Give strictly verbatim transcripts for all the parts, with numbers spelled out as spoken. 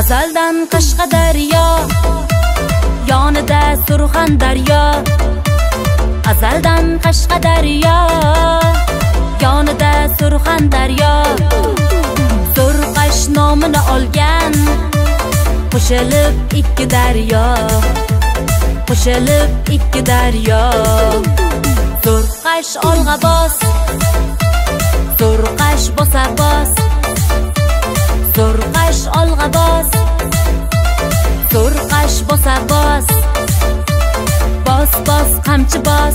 Azaldan Qashqadaryo, yonida Surxondaryo. Azaldan Qashqadaryo, yonida Surxondaryo. Surqash nomini olgan, qo'shilib ikki daryo, qo'shilib ikki daryo. Surqash olg'a bos, Surqash bosa bos. Surqash olg'a bos, Surqash bosa bos. Bos bos qamchi bos,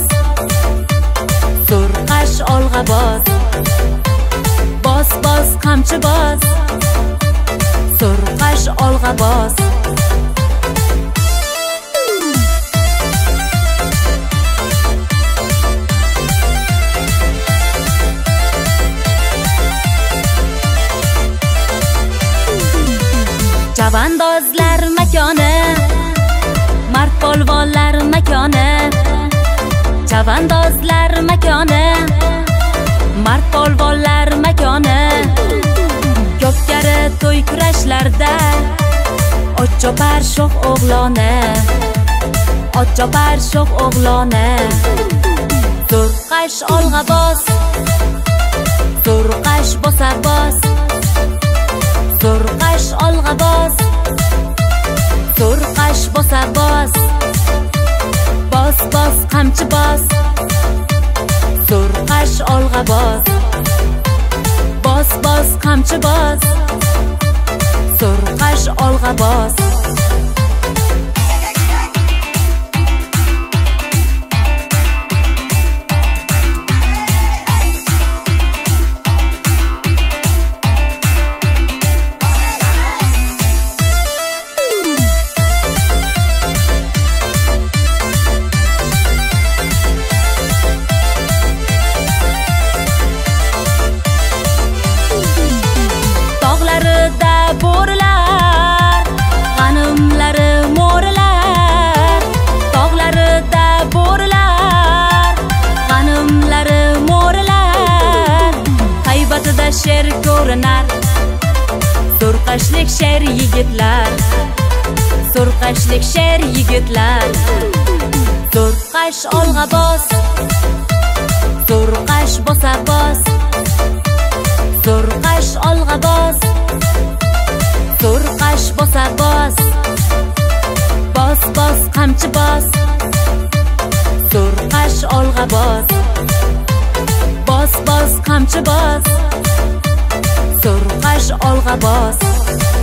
Surqash olg'a bos. Bos bos qamchi bos, Surqash olg'a bos. Chavandozlar makoni, mard polvonlar makoni. Chavandozlar makoni, mard polvonlar makoni. Ko'pkari to'y kurashlarda ot chopar shoh o'g'loni, ot chopar shoh o'g'loni. Surqash olg'a bos, Surqash bosa bos. Surqash olg'a bos, Surqash bosa bos. Bos bos qamchi bos, Surqash olg'a bos. Bos bos qamchi bos, Surqash olg'a bos. Bo'rilar, g'animlari mo'rilar. Tog'larida bo'rilar, g'animlari mo'rilar. Haybatida sher ko'rinar, Surqashlik sher yigitlar, Surqashlik sher yigitlar. Surqash olg'a bos, Surqash bosa bos. Surqash olg'a bos, Surqash bosa bos. Bos bos qamchi bos, Surqash olg'a bos. Bos bos qamchi bos, Surqash olg'a bos.